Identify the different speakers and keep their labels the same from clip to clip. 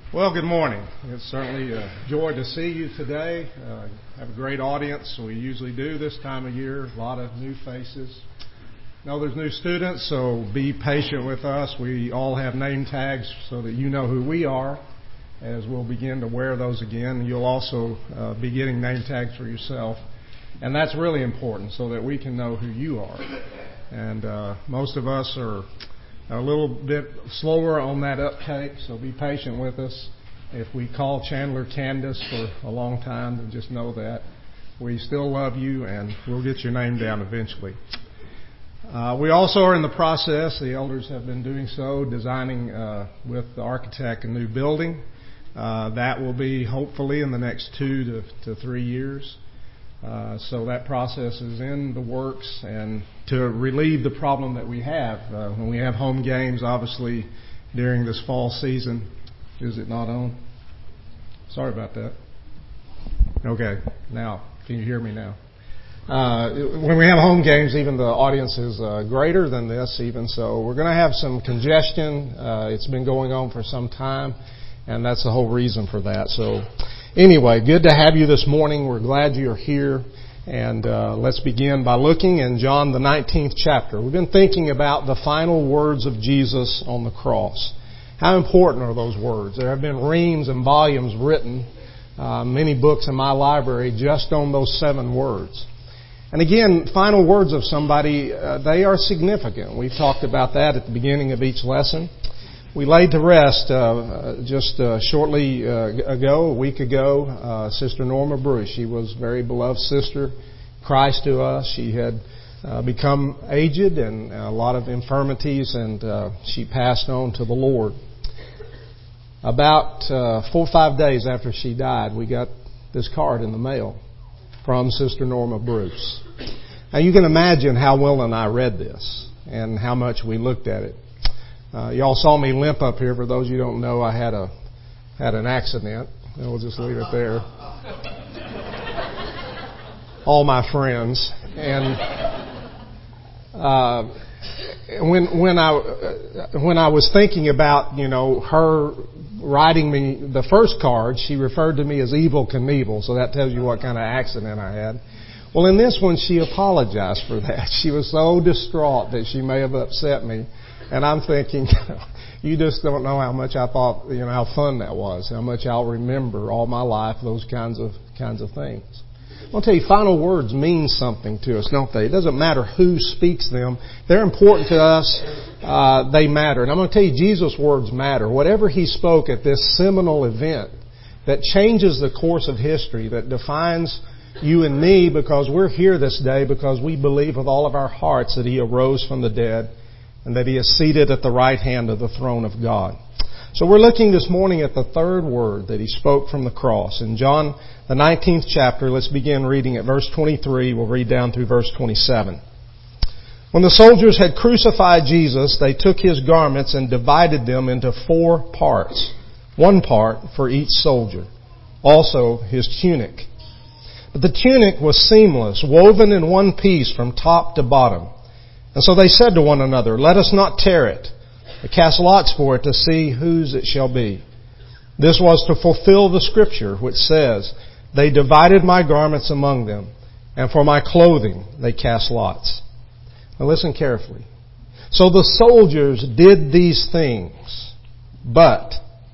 Speaker 1: Well, good morning. It's certainly a joy to see you today. Have a great audience. We usually do this time of year. A lot of new faces. Know there's new students, so be patient with us. We all have name tags so that you know who we are as we'll begin to wear those again. You'll also be getting name tags for yourself. And that's really important so that we can know who you are. And most of us are a little bit slower on that uptake, so be patient with us. If we call Chandler Candace for a long time, then just know that we still love you and we'll get your name down eventually. We also are in the process, the elders have been doing so, designing with the architect a new building. That will be hopefully in the next 2 to 3 years. So that process is in the works, and to relieve the problem that we have when we have home games, obviously during this fall season. Is it not on? Sorry about that. Okay, now can you hear me now? When we have home games, even the audience is greater than this, even so. We're going to have some congestion. It's been going on for some time, and that's the whole reason for that. So anyway, good to have you this morning. We're glad you're here. And let's begin by looking in John the 19th chapter. We've been thinking about the final words of Jesus on the cross. How important are those words? There have been reams and volumes written, many books in my library just on those 7 words. And again, final words of somebody, they are significant. We've talked about that at the beginning of each lesson. We laid to rest just shortly ago, a week ago, Sister Norma Bruce. She was a very beloved sister, Christ to us. She had become aged and a lot of infirmities, and she passed on to the Lord. About 4 or 5 days after she died, we got this card in the mail from Sister Norma Bruce. Now you can imagine how Will and I read this and how much we looked at it. Y'all saw me limp up here. For those of you who don't know, I had an accident. And we'll just leave it there. All my friends. And when I was thinking about, her writing me the first card, she referred to me as Evel Knievel, so that tells you what kind of accident I had. Well, in this one, she apologized for that. She was so distraught that she may have upset me. And I'm thinking, you just don't know how much I thought, how fun that was, how much I'll remember all my life, those kinds of things. I'll tell you, final words mean something to us, don't they? It doesn't matter who speaks them. They're important to us. They matter. And I'm going to tell you, Jesus' words matter. Whatever He spoke at this seminal event that changes the course of history, that defines you and me, because we're here this day because we believe with all of our hearts that He arose from the dead, and that He is seated at the right hand of the throne of God. So we're looking this morning at the third word that He spoke from the cross. In John, the 19th chapter, let's begin reading at verse 23. We'll read down through verse 27. When the soldiers had crucified Jesus, they took His garments and divided them into 4 parts, 1 part for each soldier, also His tunic. But the tunic was seamless, woven in one piece from top to bottom. And so they said to one another, "Let us not tear it, but cast lots for it to see whose it shall be." This was to fulfill the Scripture, which says, "They divided my garments among them, and for my clothing they cast lots." Now listen carefully. So the soldiers did these things, but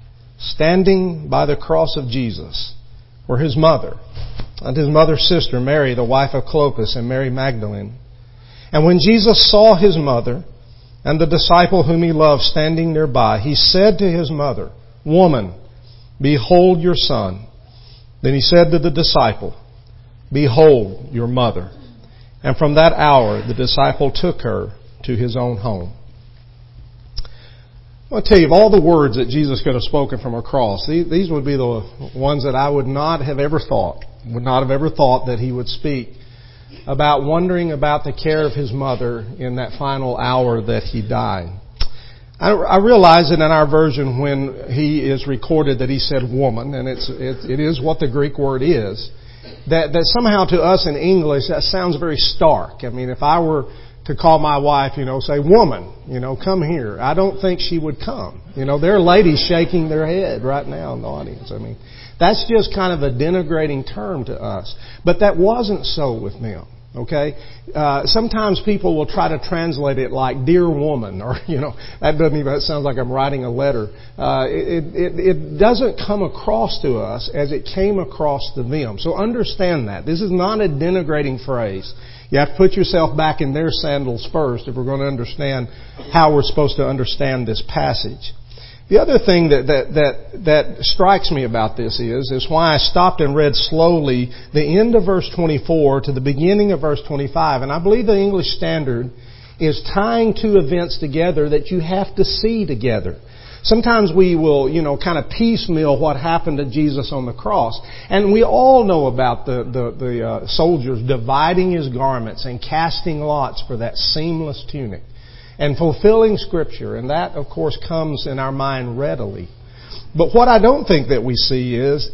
Speaker 1: standing by the cross of Jesus were His mother and His mother's sister, Mary, the wife of Clopas, and Mary Magdalene. And when Jesus saw His mother and the disciple whom He loved standing nearby, He said to His mother, "Woman, behold your son." Then He said to the disciple, "Behold your mother." And from that hour the disciple took her to his own home. I'll tell you, of all the words that Jesus could have spoken from a cross, these would be the ones that I would not have ever thought that He would speak about wondering about the care of His mother in that final hour that He died. I realize that in our version when He is recorded that He said woman, and it is what the Greek word is, that somehow to us in English that sounds very stark. I mean, if I were to call my wife, say, woman, come here. I don't think she would come. There are ladies shaking their head right now in the audience. I mean, that's just kind of a denigrating term to us. But that wasn't so with them. Okay? Sometimes people will try to translate it like dear woman, or, that sounds like I'm writing a letter. It doesn't come across to us as it came across to them. So understand that. This is not a denigrating phrase. You have to put yourself back in their sandals first if we're going to understand how we're supposed to understand this passage. The other thing that strikes me about this is why I stopped and read slowly the end of verse 24 to the beginning of verse 25. And I believe the English Standard is tying two events together that you have to see together. Sometimes we will, kind of piecemeal what happened to Jesus on the cross. And we all know about the soldiers dividing His garments and casting lots for that seamless tunic and fulfilling Scripture. And that, of course, comes in our mind readily. But what I don't think that we see is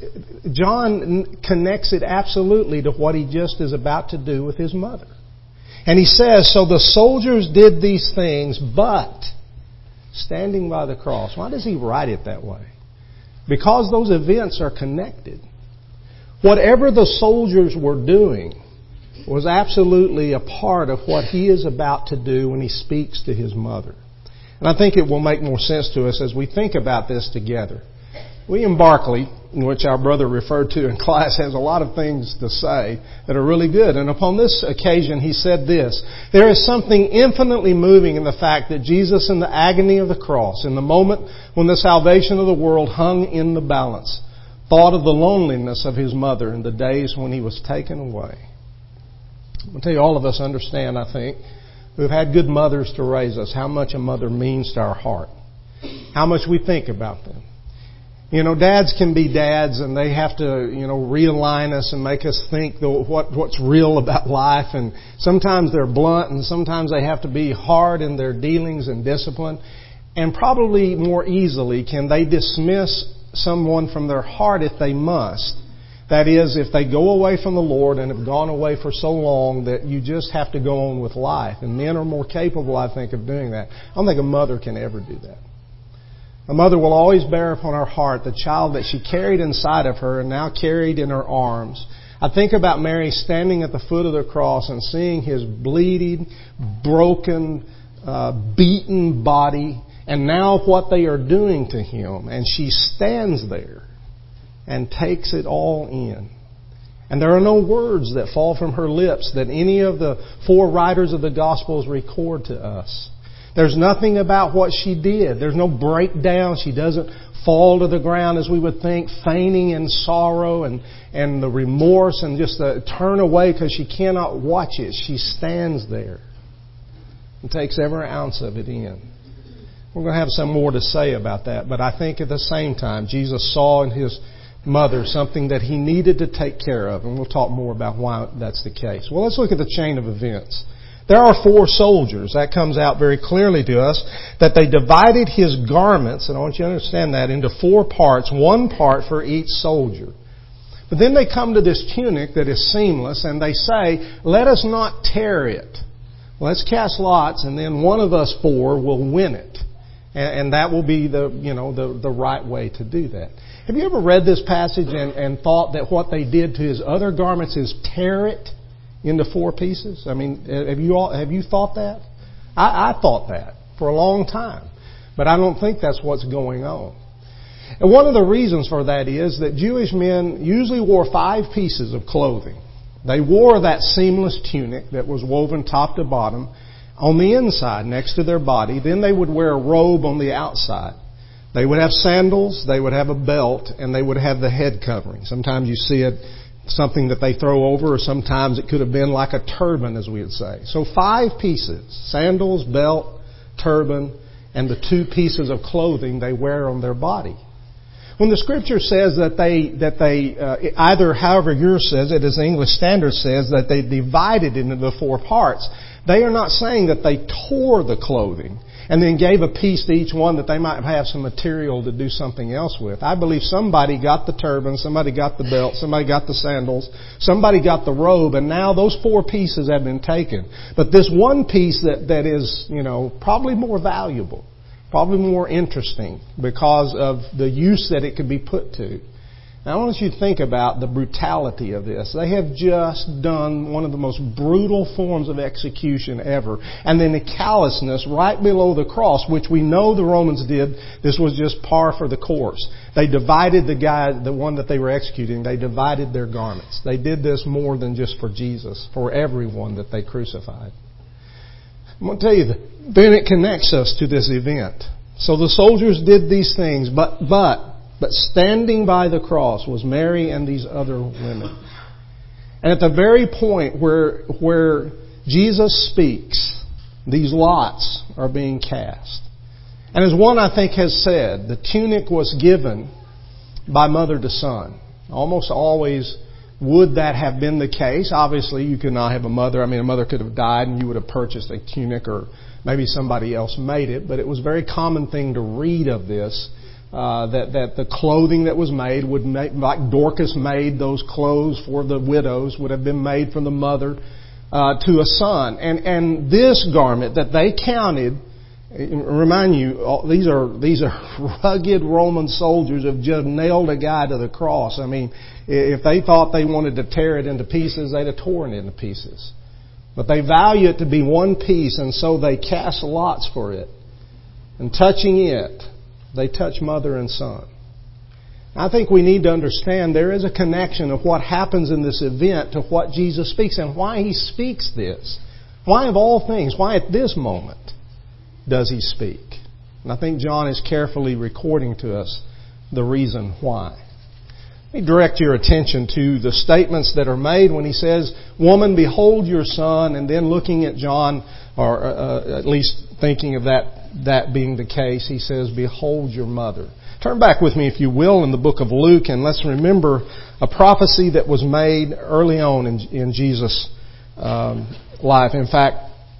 Speaker 1: John connects it absolutely to what he just is about to do with his mother. And he says, so the soldiers did these things, but standing by the cross. Why does he write it that way? Because those events are connected. Whatever the soldiers were doing was absolutely a part of what he is about to do when he speaks to his mother. And I think it will make more sense to us as we think about this together. William Barclay, in which our brother referred to in class, has a lot of things to say that are really good. And upon this occasion, he said this: there is something infinitely moving in the fact that Jesus, in the agony of the cross, in the moment when the salvation of the world hung in the balance, thought of the loneliness of His mother in the days when He was taken away. I'll tell you, all of us understand, I think, who've had good mothers to raise us, how much a mother means to our heart, how much we think about them. Dads can be dads, and they have to, realign us and make us think what's real about life. And sometimes they're blunt, and sometimes they have to be hard in their dealings and discipline. And probably more easily can they dismiss someone from their heart if they must. That is, if they go away from the Lord and have gone away for so long that you just have to go on with life. And men are more capable, I think, of doing that. I don't think a mother can ever do that. A mother will always bear upon her heart the child that she carried inside of her and now carried in her arms. I think about Mary standing at the foot of the cross and seeing His bleeding, broken, beaten body, and now what they are doing to Him. And she stands there and takes it all in. And there are no words that fall from her lips that any of the four writers of the Gospels record to us. There's nothing about what she did. There's no breakdown. She doesn't fall to the ground, as we would think, feigning in sorrow and the remorse and just turn away because she cannot watch it. She stands there and takes every ounce of it in. We're going to have some more to say about that, but I think at the same time, Jesus saw in His mother something that He needed to take care of, and we'll talk more about why that's the case. Well, let's look at the chain of events. There are four soldiers. That comes out very clearly to us, that they divided His garments, and I want you to understand that, into four parts, one part for each soldier. But then they come to this tunic that is seamless, and they say, let us not tear it. Let's cast lots, and then one of us four will win it. And that will be the right way to do that. Have you ever read this passage and thought that what they did to His other garments is tear it into four pieces? I mean, have you thought that? I thought that for a long time. But I don't think that's what's going on. And one of the reasons for that is that Jewish men usually wore 5 pieces of clothing. They wore that seamless tunic that was woven top to bottom on the inside next to their body. Then they would wear a robe on the outside. They would have sandals, they would have a belt, and they would have the head covering. Sometimes you see it something that they throw over, or sometimes it could have been like a turban, as we would say. So 5 pieces: sandals, belt, turban, and the 2 pieces of clothing they wear on their body. When the Scripture says that they either, however yours says it, as the English Standard says, that they divided into the 4 parts, they are not saying that they tore the clothing. and then gave a piece to each one that they might have some material to do something else with. I believe somebody got the turban, somebody got the belt, somebody got the sandals, somebody got the robe, and now those 4 pieces have been taken. But this one piece that is, probably more valuable, probably more interesting because of the use that it could be put to. Now, I want you to think about the brutality of this. They have just done one of the most brutal forms of execution ever. And then the callousness right below the cross, which we know the Romans did, this was just par for the course. They divided the one that they were executing, they divided their garments. They did this more than just for Jesus, for everyone that they crucified. I'm going to tell you, then it connects us to this event. So the soldiers did these things, but standing by the cross was Mary and these other women. And at the very point where Jesus speaks, these lots are being cast. And as one, I think, has said, the tunic was given by mother to son. Almost always would that have been the case. Obviously, you could not have a mother. A mother could have died and you would have purchased a tunic, or maybe somebody else made it. But it was a very common thing to read of this. That the clothing that was made would make, like Dorcas made those clothes for the widows, would have been made from the mother to a son. And this garment that they counted, remind you, these are rugged Roman soldiers who have just nailed a guy to the cross. If they thought they wanted to tear it into pieces, they'd have torn it into pieces. But they value it to be one piece, and so they cast lots for it. And touching it, they touch mother and son. I think we need to understand there is a connection of what happens in this event to what Jesus speaks and why He speaks this. Why of all things, why at this moment does He speak? And I think John is carefully recording to us the reason why. Let me direct your attention to the statements that are made when He says, "Woman, behold your son," and then looking at John, or at least thinking of that being the case, He says, "Behold your mother." Turn back with me, if you will, in the book of Luke, and let's remember a prophecy that was made early on in Jesus' life. In fact,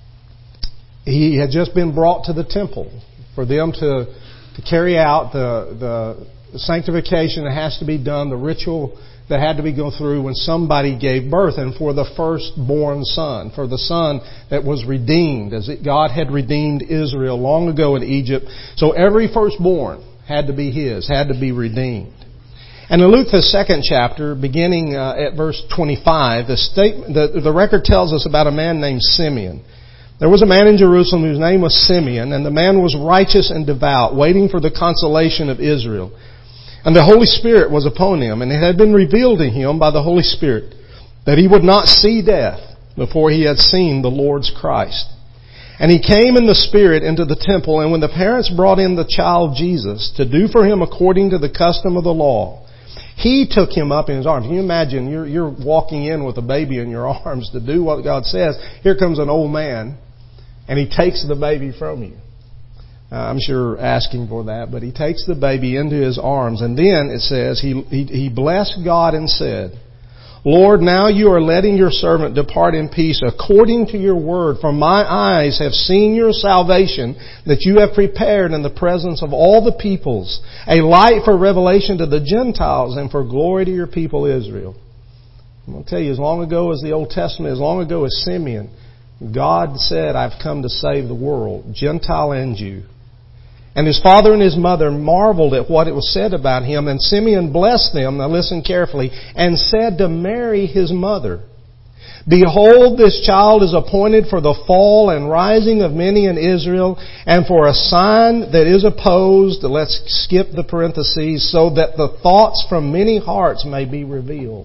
Speaker 1: He had just been brought to the temple for them to carry out the sanctification that has to be done, the ritual that had to be go through when somebody gave birth, and for the firstborn son, for the son that was redeemed, as God had redeemed Israel long ago in Egypt. So every firstborn had to be His, had to be redeemed. And in Luke, the 2nd chapter, beginning at verse 25, the record tells us about a man named Simeon. There was a man in Jerusalem whose name was Simeon, and the man was righteous and devout, waiting for the consolation of Israel. And the Holy Spirit was upon him, and it had been revealed to him by the Holy Spirit that he would not see death before he had seen the Lord's Christ. And he came in the Spirit into the temple, and when the parents brought in the child Jesus to do for him according to the custom of the law, he took him up in his arms. Can you imagine, you're walking in with a baby in your arms to do what God says. Here comes an old man, and he takes the baby from you. I'm sure asking for that, but he takes the baby into his arms, and then it says he blessed God and said, "Lord, now you are letting your servant depart in peace according to your word, for my eyes have seen your salvation that you have prepared in the presence of all the peoples, a light for revelation to the Gentiles and for glory to your people Israel." I'm going to tell you, as long ago as the Old Testament, as long ago as Simeon, God said, "I've come to save the world, Gentile and Jew." And his father and his mother marveled at what it was said about him. And Simeon blessed them, now listen carefully, and said to Mary his mother, "Behold, this child is appointed for the fall and rising of many in Israel, and for a sign that is opposed," let's skip the parentheses, "so that the thoughts from many hearts may be revealed."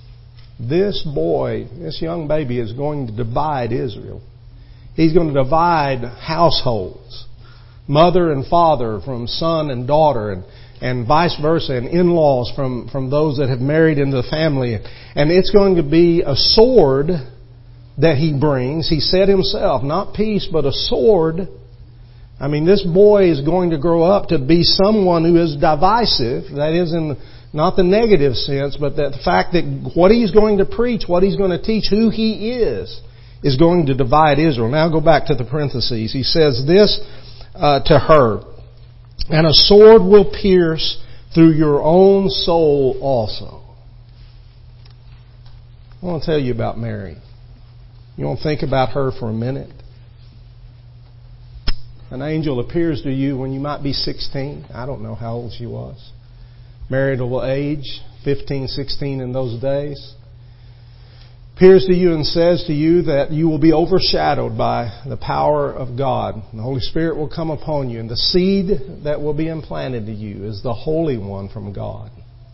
Speaker 1: This boy, this young baby, is going to divide Israel. He's going to divide households. Mother and father from son and daughter, and vice versa, and in-laws from those that have married into the family. And it's going to be a sword that he brings. He said himself, not peace, but a sword. This boy is going to grow up to be someone who is divisive. That is in not the negative sense, but the fact that what he's going to preach, what he's going to teach, who he is going to divide Israel. Now go back to the parentheses. He says this, to her. And a sword will pierce through your own soul also. I want to tell you about Mary. You want to think about her for a minute? An angel appears to you when you might be 16. I don't know how old she was. Marital age, 15, 16 in those days. Appears to you and says to you that you will be overshadowed by the power of God. The Holy Spirit will come upon you, and the seed that will be implanted to you is the Holy One from God.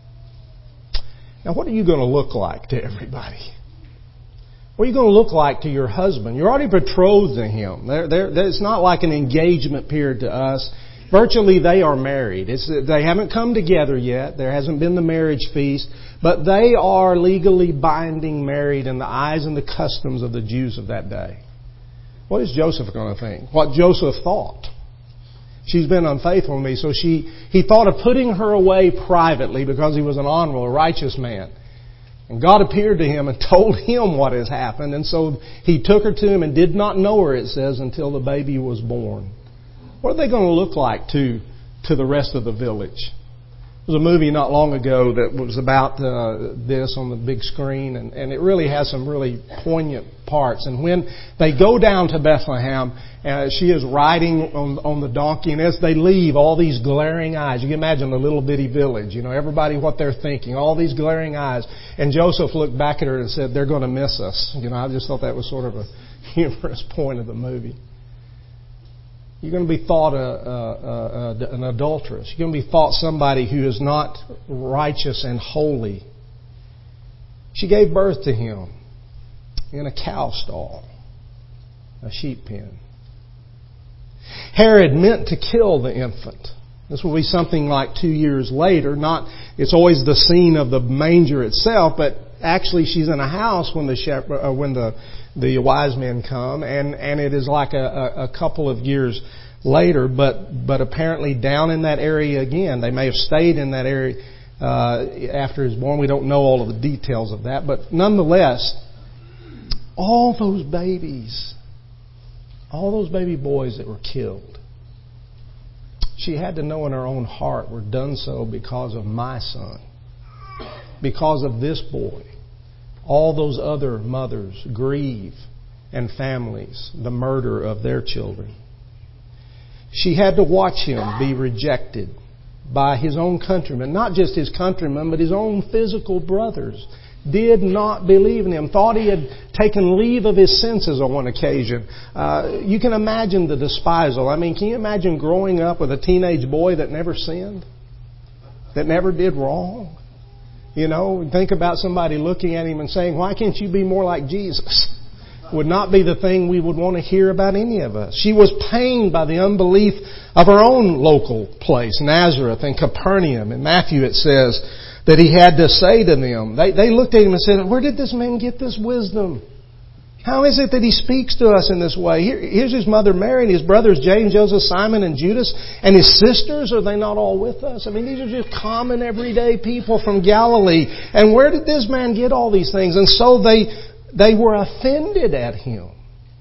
Speaker 1: Now, what are you going to look like to everybody? What are you going to look like to your husband? You're already betrothed to him. It's not like an engagement period to us. Virtually, they are married. They haven't come together yet. There hasn't been the marriage feast. But they are legally binding married in the eyes and the customs of the Jews of that day. What is Joseph going to think? What Joseph thought. She's been unfaithful to me. So he thought of putting her away privately because he was an honorable, righteous man. And God appeared to him and told him what has happened. And so he took her to him and did not know her, it says, until the baby was born. What are they going to look like to the rest of the village? There was a movie not long ago that was about this on the big screen, and it really has some really poignant parts. And when they go down to Bethlehem, she is riding on the donkey, and as they leave, all these glaring eyes. You can imagine the little bitty village, everybody what they're thinking, all these glaring eyes. And Joseph looked back at her and said, "They're going to miss us." I just thought that was sort of a humorous point of the movie. You're going to be thought an adulteress. You're going to be thought somebody who is not righteous and holy. She gave birth to him in a cow stall, a sheep pen. Herod meant to kill the infant. This will be something like 2 years later. It's always the scene of the manger itself, but actually she's in a house when the wise men come, and it is like a couple of years later, but apparently down in that area again. They may have stayed in that area after he was born. We don't know all of the details of that, but nonetheless, all those baby boys that were killed, she had to know in her own heart were done so because of my son, because of this boy. All those other mothers grieve, and families, the murder of their children. She had to watch him be rejected by his own countrymen. Not just his countrymen, but his own physical brothers. Did not believe in him. Thought he had taken leave of his senses on one occasion. You can imagine the despisal. Can you imagine growing up with a teenage boy that never sinned? That never did wrong? Think about somebody looking at him and saying, "Why can't you be more like Jesus?" Would not be the thing we would want to hear about any of us. She was pained by the unbelief of her own local place, Nazareth and Capernaum. In Matthew it says that he had to say to them, they looked at him and said, "Where did this man get this wisdom? How is it that he speaks to us in this way? Here's his mother Mary and his brothers James, Joseph, Simon, and Judas, and his sisters. Are they not all with us?" These are just common everyday people from Galilee. And where did this man get all these things? And so they were offended at him.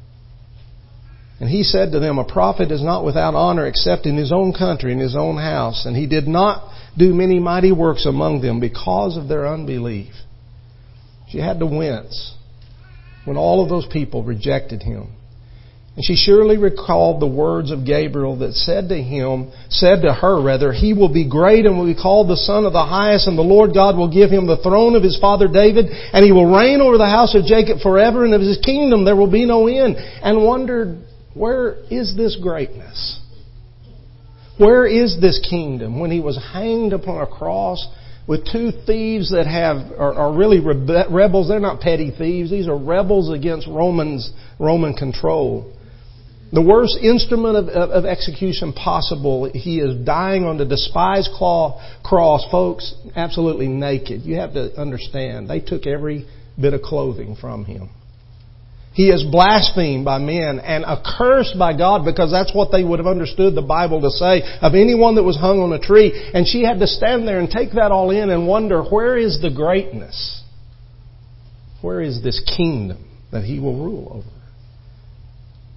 Speaker 1: And he said to them, "A prophet is not without honor except in his own country, in his own house." And he did not do many mighty works among them because of their unbelief. She had to wince when all of those people rejected him. And she surely recalled the words of Gabriel that said to her, "He will be great and will be called the Son of the Highest, and the Lord God will give him the throne of his father David, and he will reign over the house of Jacob forever, and of his kingdom there will be no end." And wondered, where is this greatness? Where is this kingdom? When he was hanged upon a cross with two thieves that are really rebels. They're not petty thieves. These are rebels against Roman control. The worst instrument of execution possible. He is dying on the despised cross, folks, absolutely naked. You have to understand, they took every bit of clothing from him. He is blasphemed by men and accursed by God, because that's what they would have understood the Bible to say of anyone that was hung on a tree. And she had to stand there and take that all in and wonder, where is the greatness? Where is this kingdom that he will rule over?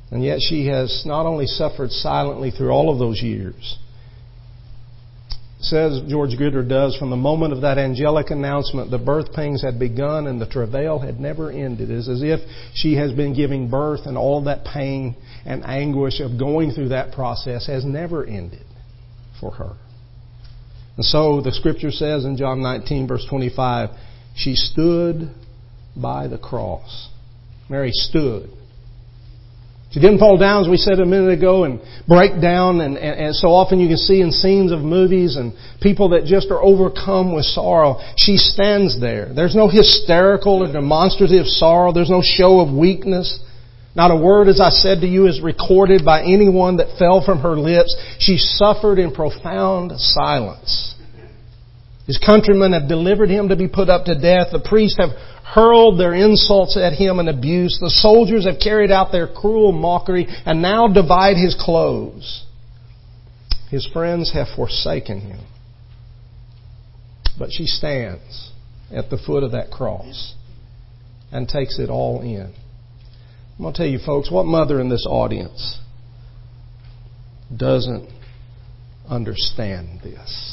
Speaker 1: And yet she has not only suffered silently through all of those years. It says, George Goodr does, from the moment of that angelic announcement, the birth pangs had begun and the travail had never ended. It is as if she has been giving birth, and all that pain and anguish of going through that process has never ended for her. And so the Scripture says in John 19, verse 25, she stood by the cross. Mary stood. She didn't fall down, as we said a minute ago, and break down. And so often you can see in scenes of movies and people that just are overcome with sorrow. She stands there. There's no hysterical or demonstrative sorrow. There's no show of weakness. Not a word, as I said to you, is recorded by anyone that fell from her lips. She suffered in profound silence. His countrymen have delivered him to be put up to death. The priests have hurled their insults at him and abuse. The soldiers have carried out their cruel mockery and now divide his clothes. His friends have forsaken him. But she stands at the foot of that cross and takes it all in. I'm going to tell you, folks, what mother in this audience doesn't understand this?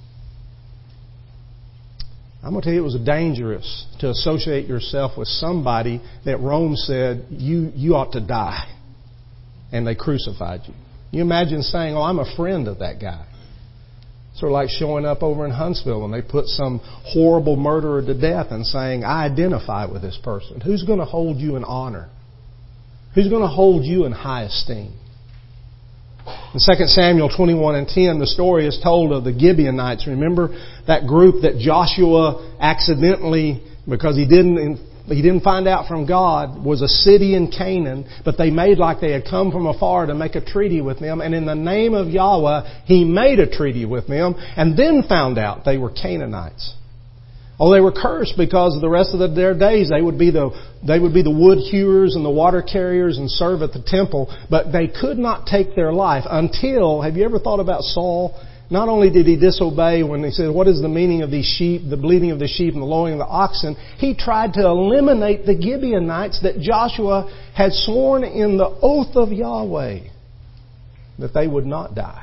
Speaker 1: I'm going to tell you, it was dangerous to associate yourself with somebody that Rome said, you ought to die. And they crucified you. You imagine saying, oh, I'm a friend of that guy. Sort of like showing up over in Huntsville and they put some horrible murderer to death and saying, I identify with this person. Who's going to hold you in honor? Who's going to hold you in high esteem? In 2 Samuel 21 and 10, the story is told of the Gibeonites. Remember that group that Joshua accidentally, because he didn't find out from God, was a city in Canaan, but they made like they had come from afar to make a treaty with them. And in the name of Yahweh, He made a treaty with them and then found out they were Canaanites. Oh, they were cursed because of the rest of their days they would be the wood hewers and the water carriers and serve at the temple, but they could not take their life until, have you ever thought about Saul? Not only did he disobey when he said, what is the meaning of these sheep, the bleating of the sheep and the lowing of the oxen? He tried to eliminate the Gibeonites that Joshua had sworn in the oath of Yahweh that they would not die.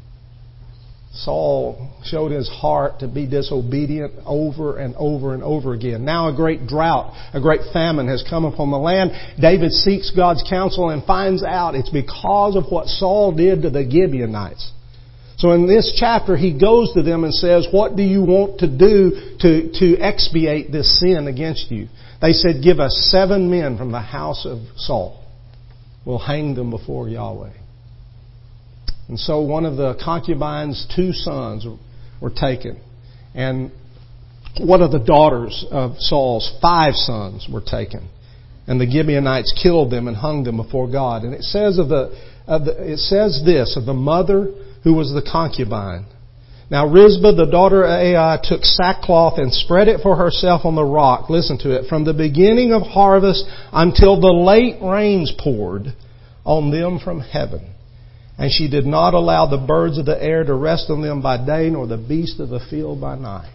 Speaker 1: Saul showed his heart to be disobedient over and over and over again. Now a great drought, a great famine has come upon the land. David seeks God's counsel and finds out it's because of what Saul did to the Gibeonites. So in this chapter, he goes to them and says, what do you want to do to expiate this sin against you? They said, give us 7 men from the house of Saul. We'll hang them before Yahweh. And so one of the concubines' 2 sons were taken. And one of the daughters of Saul's 5 sons were taken. And the Gibeonites killed them and hung them before God. And it says it says this of the mother who was the concubine. Now Rizpah, the daughter of Ai, took sackcloth and spread it for herself on the rock. Listen to it. From the beginning of harvest until the late rains poured on them from heaven. And she did not allow the birds of the air to rest on them by day, nor the beasts of the field by night.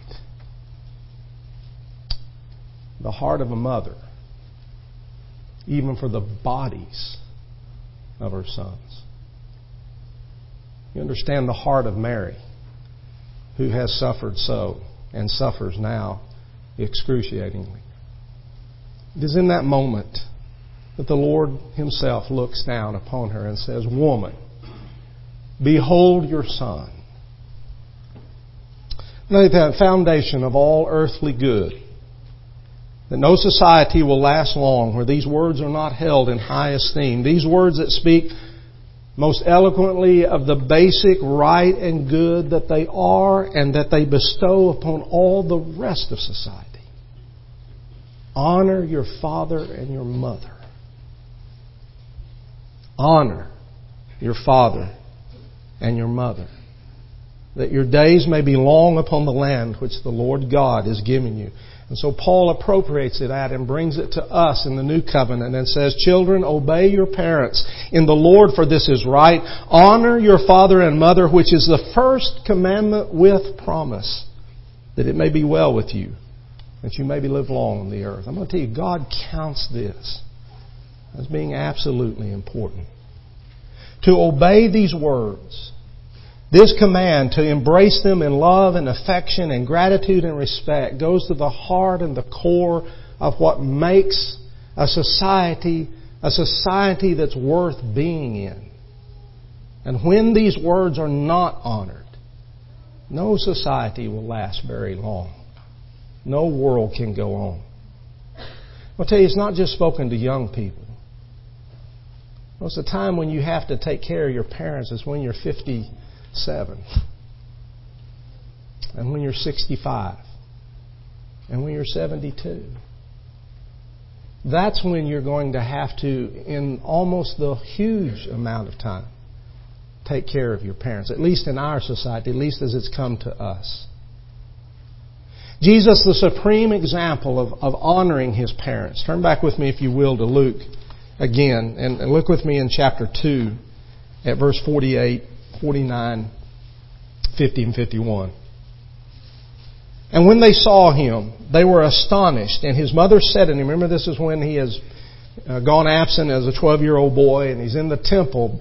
Speaker 1: The heart of a mother, even for the bodies of her sons. You understand the heart of Mary, who has suffered so and suffers now excruciatingly. It is in that moment that the Lord Himself looks down upon her and says, woman, behold your son. Now, the foundation of all earthly good, that no society will last long where these words are not held in high esteem. These words that speak most eloquently of the basic right and good that they are and that they bestow upon all the rest of society. Honor your father and your mother. Honor your father and your mother, that your days may be long upon the land which the Lord God is giving you. And so Paul appropriates it and brings it to us in the New Covenant and says, children, obey your parents in the Lord, for this is right. Honor your father and mother, which is the first commandment with promise, that it may be well with you, that you may live long on the earth. I'm going to tell you, God counts this as being absolutely important. To obey these words, this command to embrace them in love and affection and gratitude and respect goes to the heart and the core of what makes a society that's worth being in. And when these words are not honored, no society will last very long. No world can go on. I'll tell you, it's not just spoken to young people. Most of the time when you have to take care of your parents is when you're 57. And when you're 65. And when you're 72. That's when you're going to have to, in almost the huge amount of time, take care of your parents. At least in our society, at least as it's come to us. Jesus, the supreme example of honoring His parents. Turn back with me, if you will, to Luke again. And look with me in chapter 2 at verse 48, 49, 50, and 51. And when they saw Him, they were astonished. And His mother said to Him, remember this is when He has gone absent as a 12-year-old boy, and He's in the temple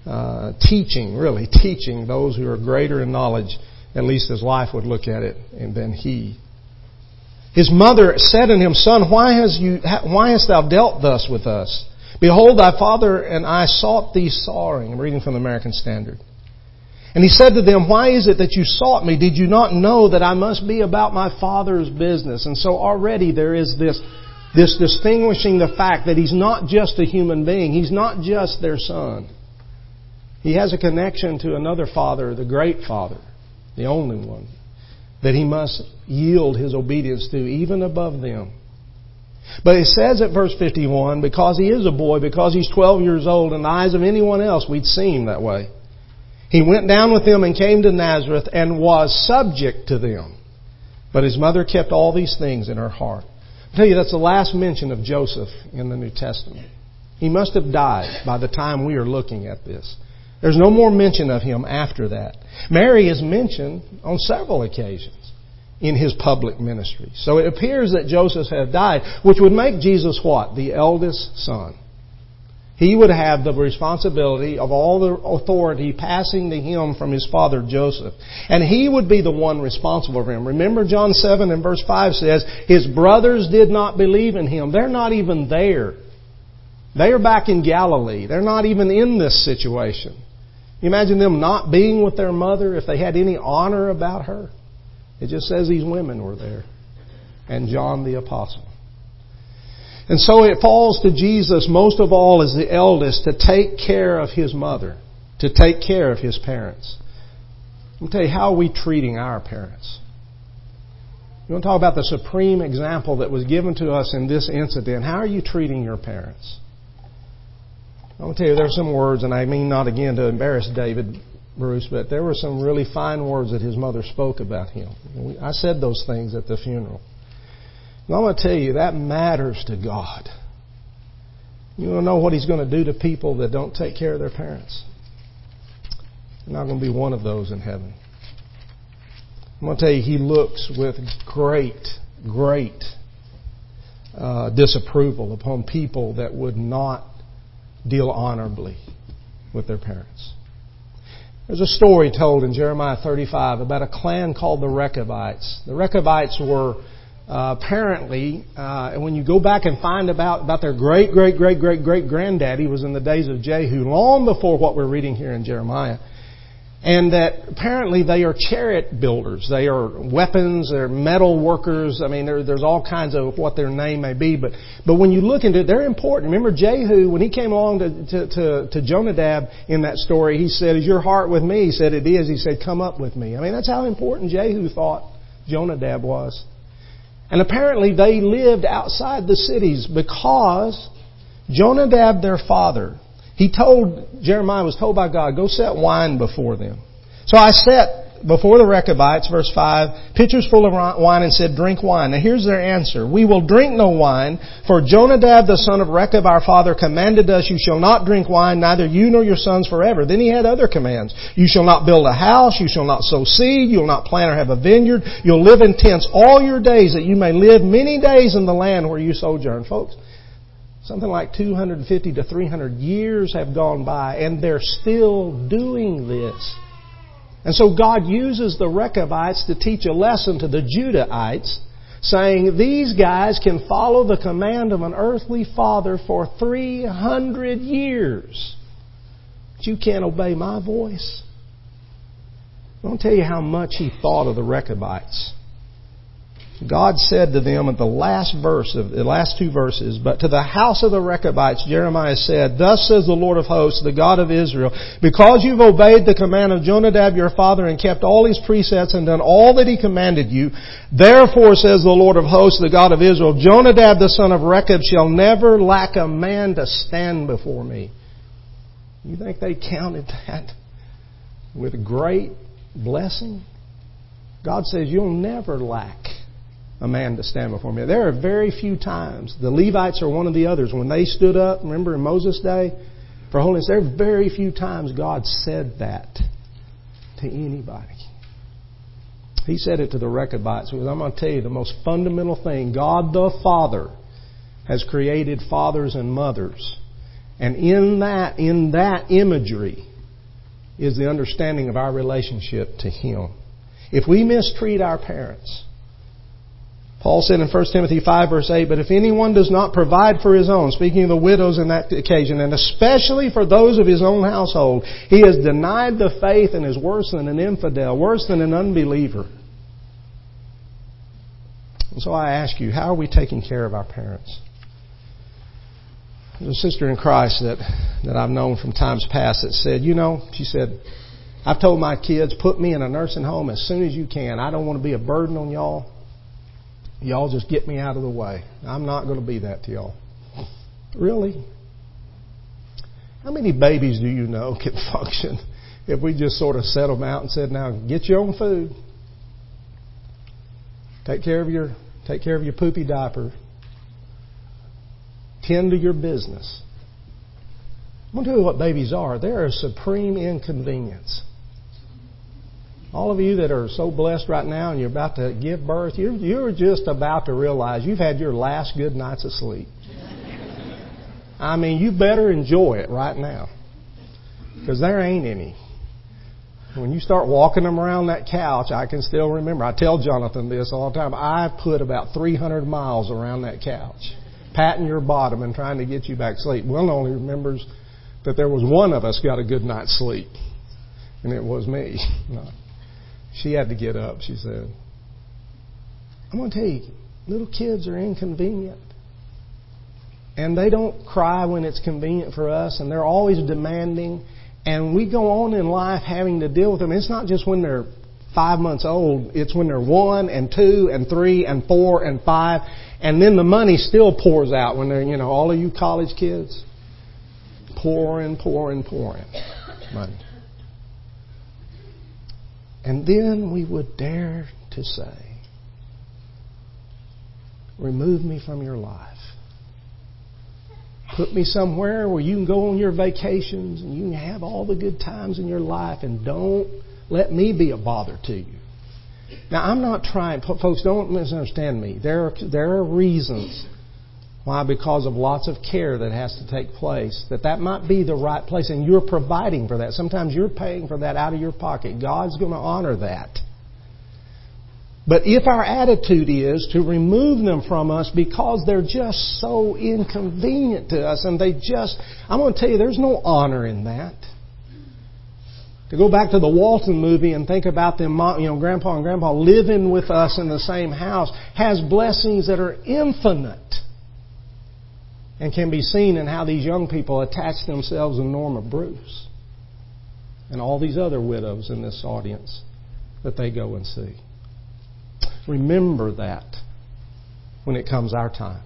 Speaker 1: teaching those who are greater in knowledge, at least as life would look at it, than He. His mother said unto Him, Son, why hast thou dealt thus with us? Behold, thy father and I sought thee sorrowing. I'm reading from the American Standard. And He said to them, Why is it that you sought me? Did you not know that I must be about my Father's business? And so already there is this distinguishing the fact that He's not just a human being. He's not just their son. He has a connection to another Father, the great Father, the only one, that He must yield His obedience to, even above them. But it says at verse 51, because He is a boy, because He's 12 years old, in the eyes of anyone else, we'd see Him that way. He went down with them and came to Nazareth and was subject to them. But His mother kept all these things in her heart. I tell you, that's the last mention of Joseph in the New Testament. He must have died by the time we are looking at this. There's no more mention of him after that. Mary is mentioned on several occasions in His public ministry. So it appears that Joseph had died, which would make Jesus what? The eldest son. He would have the responsibility of all the authority passing to him from his father Joseph. And he would be the one responsible for him. Remember John 7 and verse 5 says, His brothers did not believe in Him. They're not even there. They are back in Galilee. They're not even in this situation. You imagine them not being with their mother if they had any honor about her? It just says these women were there. And John the Apostle. And so it falls to Jesus most of all as the eldest to take care of His mother, to take care of His parents. Let me tell you, how are we treating our parents? You want to talk about the supreme example that was given to us in this incident. How are you treating your parents? I want to tell you, there are some words, and I mean not again to embarrass David Bruce, but there were some really fine words that his mother spoke about him. I said those things at the funeral. And I'm going to tell you, that matters to God. You want to know what He's going to do to people that don't take care of their parents? You're not going to be one of those in heaven. I'm going to tell you, He looks with great disapproval upon people that would not deal honorably with their parents. There's a story told in Jeremiah 35 about a clan called the Rechabites. The Rechabites were apparently, when you go back and find about their great-great-great-great-great-granddaddy was in the days of Jehu, long before what we're reading here in Jeremiah. And that apparently they are chariot builders. They are weapons, they're metal workers. I mean, there's all kinds of what their name may be. But when you look into it, they're important. Remember Jehu, when he came along to Jonadab in that story, he said, Is your heart with me? He said, It is. He said, Come up with me. I mean, that's how important Jehu thought Jonadab was. And apparently they lived outside the cities because Jonadab, their father, Jeremiah was told by God, go set wine before them. So I set before the Rechabites, verse 5, pitchers full of wine and said, drink wine. Now here's their answer. We will drink no wine, for Jonadab the son of Rechab our father commanded us, you shall not drink wine, neither you nor your sons forever. Then he had other commands. You shall not build a house, you shall not sow seed, you will not plant or have a vineyard, you'll live in tents all your days, that you may live many days in the land where you sojourn. Folks, Something like 250 to 300 years have gone by, and they're still doing this. And so God uses the Rechabites to teach a lesson to the Judahites, saying these guys can follow the command of an earthly father for 300 years. But you can't obey my voice. I want to tell you how much he thought of the Rechabites. God said to them at the last two verses, "But to the house of the Rechabites, Jeremiah said, Thus says the Lord of hosts, the God of Israel, because you've obeyed the command of Jonadab your father and kept all his precepts and done all that he commanded you, therefore says the Lord of hosts, the God of Israel, Jonadab the son of Rechab shall never lack a man to stand before me." You think they counted that with great blessing? God says you'll never lack a man to stand before me. There are very few times. The Levites are one of the others. When they stood up, remember in Moses' day, for holiness, there are very few times God said that to anybody. He said it to the Rechabites. Because I'm going to tell you the most fundamental thing. God the Father has created fathers and mothers. And in that imagery is the understanding of our relationship to Him. If we mistreat our parents, Paul said in 1 Timothy 5 verse 8, "But if anyone does not provide for his own," speaking of the widows in that occasion, "and especially for those of his own household, he has denied the faith and is worse than an infidel, worse than an unbeliever." And so I ask you, how are we taking care of our parents? There's a sister in Christ that I've known from times past that said, she said, "I've told my kids, put me in a nursing home as soon as you can. I don't want to be a burden on y'all. Y'all just get me out of the way. I'm not going to be that to y'all." Really? How many babies do you know can function if we just sort of set them out and said, "Now get your own food. Take care of your poopy diaper. Tend to your business." I'm going to tell you what babies are. They're a supreme inconvenience. All of you that are so blessed right now and you're about to give birth, you're just about to realize you've had your last good nights of sleep. I mean, you better enjoy it right now, because there ain't any. When you start walking them around that couch, I can still remember. I tell Jonathan this all the time. I put about 300 miles around that couch, patting your bottom and trying to get you back to sleep. Will only remembers that there was one of us got a good night's sleep, and it was me. No. She had to get up, she said. I'm going to tell you, little kids are inconvenient. And they don't cry when it's convenient for us, and they're always demanding. And we go on in life having to deal with them. It's not just when they're 5 months old. It's when they're 1 and 2 and 3 and 4 and 5. And then the money still pours out when they're, all of you college kids, pouring money. And then we would dare to say, "Remove me from your life. Put me somewhere where you can go on your vacations and you can have all the good times in your life, and don't let me be a bother to you." Now, I'm not trying, folks, don't misunderstand me. There are reasons why, because of lots of care that has to take place, that might be the right place, and you're providing for that. Sometimes you're paying for that out of your pocket. God's going to honor that. But if our attitude is to remove them from us because they're just so inconvenient to us, and I'm going to tell you, there's no honor in that. To go back to the Walton movie and think about them, Grandpa and Grandpa living with us in the same house has blessings that are infinite. And can be seen in how these young people attach themselves to Norma Bruce and all these other widows in this audience that they go and see. Remember that when it comes our time.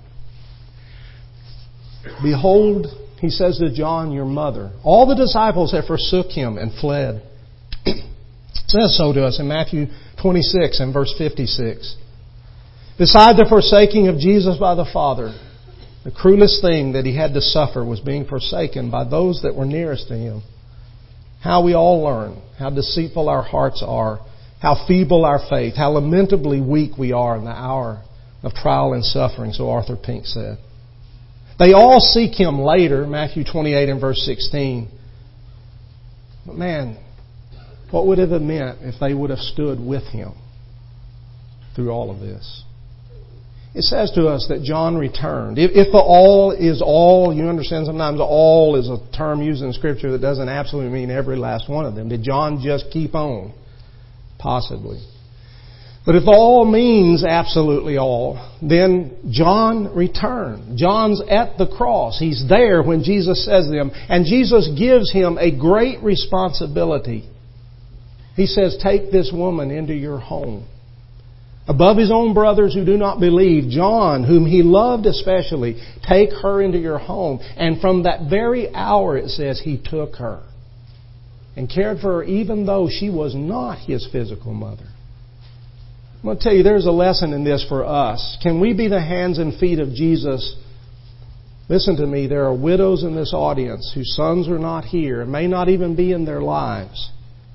Speaker 1: "Behold," he says to John, "your mother. All the disciples have forsook him and fled." It says so to us in Matthew 26 and verse 56. Beside the forsaking of Jesus by the Father, the cruelest thing that he had to suffer was being forsaken by those that were nearest to him. How we all learn how deceitful our hearts are, how feeble our faith, how lamentably weak we are in the hour of trial and suffering, so Arthur Pink said. They all seek Him later, Matthew 28 and verse 16. But man, what would it have meant if they would have stood with Him through all of this? It says to us that John returned. If the all is all, you understand sometimes all is a term used in Scripture that doesn't absolutely mean every last one of them. Did John just keep on? Possibly. But if all means absolutely all, then John returned. John's at the cross. He's there when Jesus says to him. And Jesus gives him a great responsibility. He says, take this woman into your home. Above his own brothers who do not believe, John, whom he loved especially, take her into your home. And from that very hour, it says, he took her and cared for her even though she was not his physical mother. I'm going to tell you, there's a lesson in this for us. Can we be the hands and feet of Jesus? Listen to me, there are widows in this audience whose sons are not here and may not even be in their lives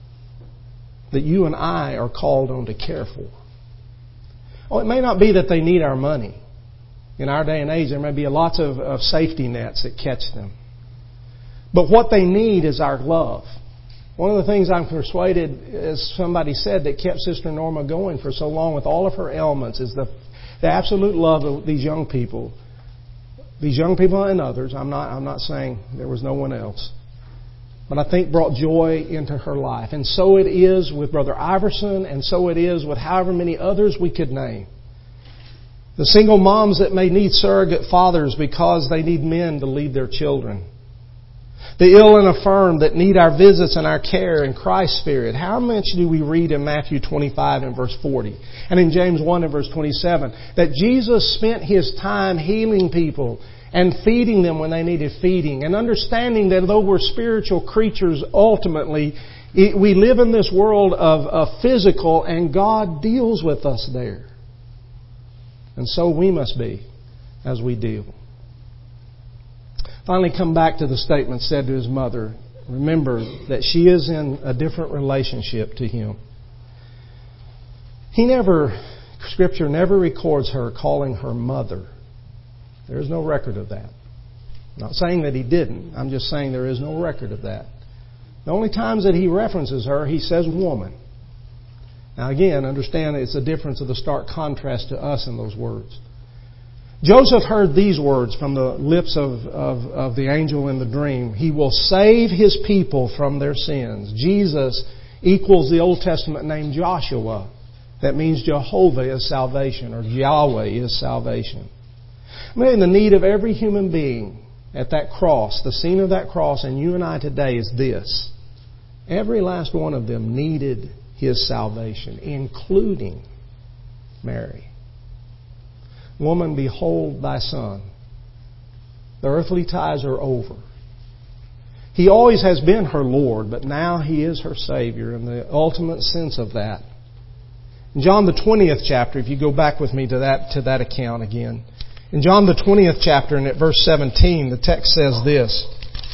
Speaker 1: that you and I are called on to care for. Oh, it may not be that they need our money. In our day and age, there may be lots of safety nets that catch them. But what they need is our love. One of the things I'm persuaded, as somebody said, that kept Sister Norma going for so long with all of her ailments is the absolute love of these young people. These young people and others. I'm not saying there was no one else. But I think brought joy into her life. And so it is with Brother Iverson, and so it is with however many others we could name. The single moms that may need surrogate fathers because they need men to lead their children. The ill and infirm that need our visits and our care in Christ's Spirit. How much do we read in Matthew 25 and verse 40? And in James 1 and verse 27 that Jesus spent His time healing people and feeding them when they needed feeding. And understanding that though we're spiritual creatures ultimately, we live in this world of physical and God deals with us there. And so we must be as we deal. Finally come back to the statement said to his mother. Remember that she is in a different relationship to him. Scripture never records her calling her mother. There is no record of that. I'm not saying that he didn't. I'm just saying there is no record of that. The only times that he references her, he says woman. Now again, understand it's a difference of the stark contrast to us in those words. Joseph heard these words from the lips of the angel in the dream. He will save His people from their sins. Jesus equals the Old Testament name Joshua. That means Jehovah is salvation, or Yahweh is salvation. Man, the need of every human being at that cross, the scene of that cross, and you and I today is this. Every last one of them needed His salvation, including Mary. Woman, behold thy son. The earthly ties are over. He always has been her Lord, but now He is her Savior in the ultimate sense of that. In John the 20th chapter, if you go back with me to that account again. In John the 20th chapter and at verse 17, the text says this.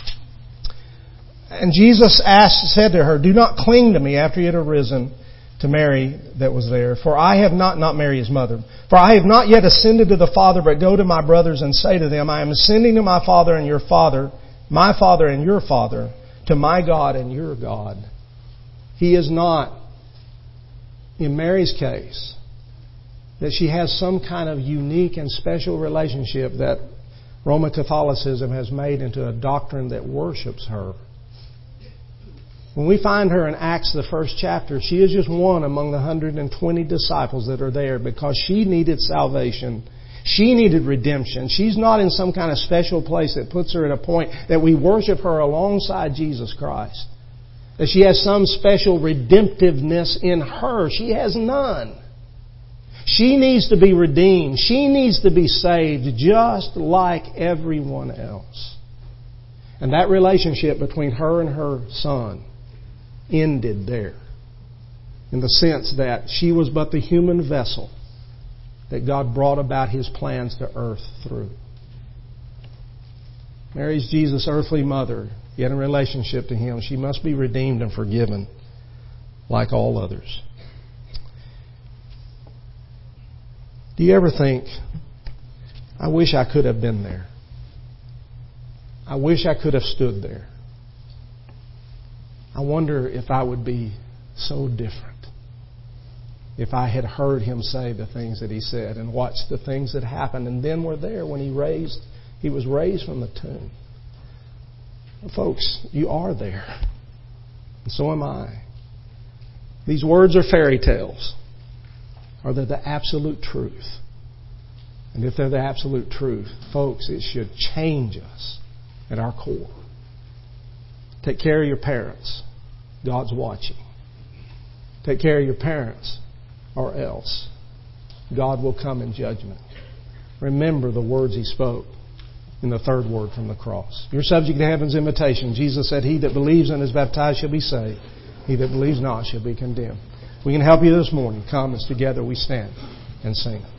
Speaker 1: And Jesus said to her, do not cling to me after you had arisen, to Mary that was there. For I have not Mary his mother, for I have not yet ascended to the Father, but go to my brothers and say to them, I am ascending to my Father and your Father, my Father and your Father, to my God and your God. He is not, in Mary's case, that she has some kind of unique and special relationship that Roman Catholicism has made into a doctrine that worships her. When we find her in Acts, the first chapter, she is just one among the 120 disciples that are there because she needed salvation. She needed redemption. She's not in some kind of special place that puts her at a point that we worship her alongside Jesus Christ. That she has some special redemptiveness in her. She has none. She needs to be redeemed. She needs to be saved just like everyone else. And that relationship between her and her son ended there. In the sense that she was but the human vessel that God brought about His plans to earth through. Mary's Jesus' earthly mother, yet in relationship to Him, she must be redeemed and forgiven like all others. Do you ever think, I wish I could have been there? I wish I could have stood there. I wonder if I would be so different if I had heard him say the things that he said and watched the things that happened and then were there when he was raised from the tomb. Folks, you are there. And so am I. These words are fairy tales. Or they're the absolute truth. And if they're the absolute truth, folks, it should change us at our core. Take care of your parents. God's watching. Take care of your parents, or else God will come in judgment. Remember the words He spoke in the third word from the cross. You're subject to heaven's invitation. Jesus said, "He that believes and is baptized shall be saved. He that believes not shall be condemned." We can help you this morning. Come as together we stand and sing.